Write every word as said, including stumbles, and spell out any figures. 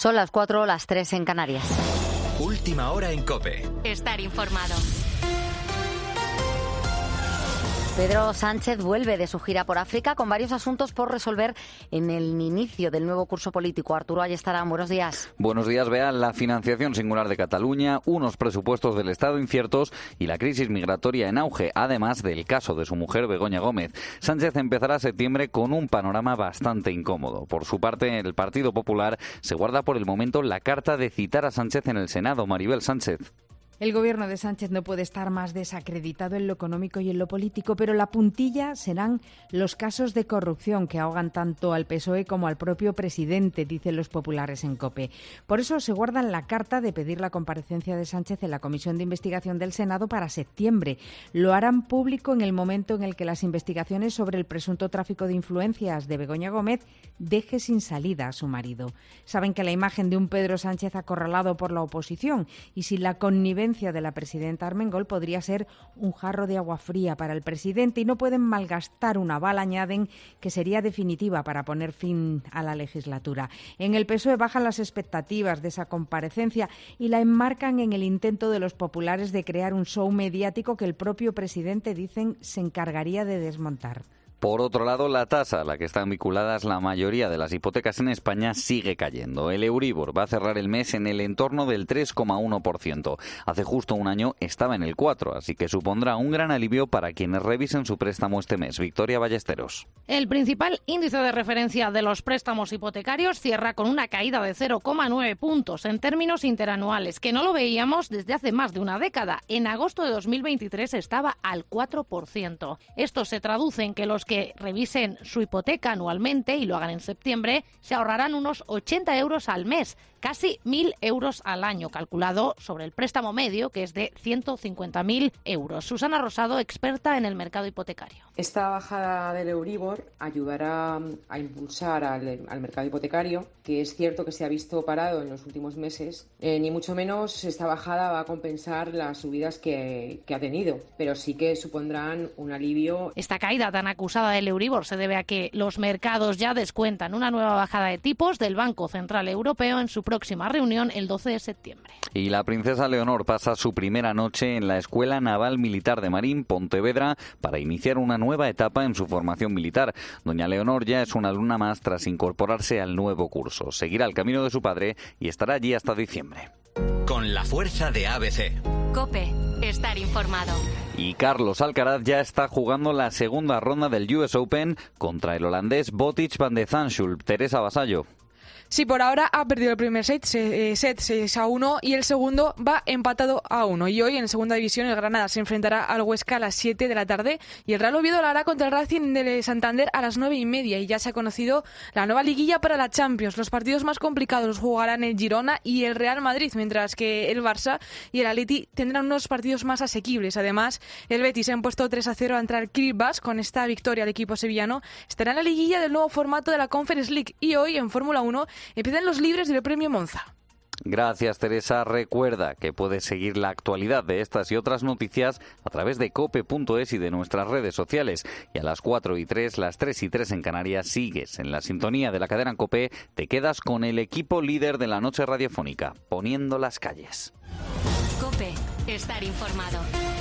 Son las cuatro, las tres en Canarias. Última hora en COPE. Estar informado. Pedro Sánchez vuelve de su gira por África con varios asuntos por resolver en el inicio del nuevo curso político. Arturo Ayestarán, buenos días. Buenos días, Bea. La financiación singular de Cataluña, unos presupuestos del Estado inciertos y la crisis migratoria en auge, además del caso de su mujer Begoña Gómez. Sánchez empezará septiembre con un panorama bastante incómodo. Por su parte, el Partido Popular se guarda por el momento la carta de citar a Sánchez en el Senado. Maribel Sánchez. El gobierno de Sánchez no puede estar más desacreditado en lo económico y en lo político, pero la puntilla serán los casos de corrupción que ahogan tanto al P S O E como al propio presidente, dicen los populares en COPE. Por eso se guardan la carta de pedir la comparecencia de Sánchez en la Comisión de Investigación del Senado para septiembre. Lo harán público en el momento en el que las investigaciones sobre el presunto tráfico de influencias de Begoña Gómez deje sin salida a su marido. Saben que la imagen de un Pedro Sánchez acorralado por la oposición y sin la connivencia de la presidenta Armengol podría ser un jarro de agua fría para el presidente y no pueden malgastar una bala, añaden, que sería definitiva para poner fin a la legislatura. En el P S O E bajan las expectativas de esa comparecencia y la enmarcan en el intento de los populares de crear un show mediático que el propio presidente, dicen, se encargaría de desmontar. Por otro lado, la tasa a la que están vinculadas la mayoría de las hipotecas en España sigue cayendo. El Euribor va a cerrar el mes en el entorno del tres coma uno por ciento. Hace justo un año estaba en el cuatro por ciento, así que supondrá un gran alivio para quienes revisen su préstamo este mes. Victoria Ballesteros. El principal índice de referencia de los préstamos hipotecarios cierra con una caída de cero coma nueve puntos en términos interanuales, que no lo veíamos desde hace más de una década. En agosto de dos mil veintitrés estaba al cuatro por ciento. Esto se traduce en que los que revisen su hipoteca anualmente y lo hagan en septiembre, se ahorrarán unos ochenta euros al mes, casi mil euros al año, calculado sobre el préstamo medio, que es de ciento cincuenta mil euros. Susana Rosado, experta en el mercado hipotecario. Esta bajada del Euribor ayudará a impulsar al, al mercado hipotecario, que es cierto que se ha visto parado en los últimos meses. Eh, ni mucho menos esta bajada va a compensar las subidas que, que ha tenido, pero sí que supondrán un alivio. Esta caída tan acusada del Euribor se debe a que los mercados ya descuentan una nueva bajada de tipos del Banco Central Europeo en su próxima reunión el doce de septiembre. Y la princesa Leonor pasa su primera noche en la Escuela Naval Militar de Marín, Pontevedra, para iniciar una nueva etapa en su formación militar. Doña Leonor ya es una alumna más tras incorporarse al nuevo curso. Seguirá el camino de su padre y estará allí hasta diciembre. Con la fuerza de A B C. COPE. Estar informado. Y Carlos Alcaraz ya está jugando la segunda ronda del U S Open contra el holandés Botic van de Zandschulp. Teresa Vasallo. Sí, por ahora ha perdido el primer set, set seis a uno y el segundo va empatado a uno. Y hoy en segunda división el Granada se enfrentará al Huesca a las siete de la tarde y el Real Oviedo lo hará contra el Racing de Santander a las nueve y media. Y ya se ha conocido la nueva liguilla para la Champions. Los partidos más complicados los jugarán el Girona y el Real Madrid, mientras que el Barça y el Atleti tendrán unos partidos más asequibles. Además, el Betis se ha impuesto tres a cero ante el Kiribati. Con esta victoria el equipo sevillano estará en la liguilla del nuevo formato de la Conference League. Y hoy en Fórmula uno empiezan los libres del Premio Monza. Gracias, Teresa. Recuerda que puedes seguir la actualidad de estas y otras noticias a través de cope punto es y de nuestras redes sociales. Y a las cuatro y tres, las tres y tres en Canarias, sigues en la sintonía de la cadena COPE. Te quedas con el equipo líder de la noche radiofónica, Poniendo las calles. COPE. Estar informado.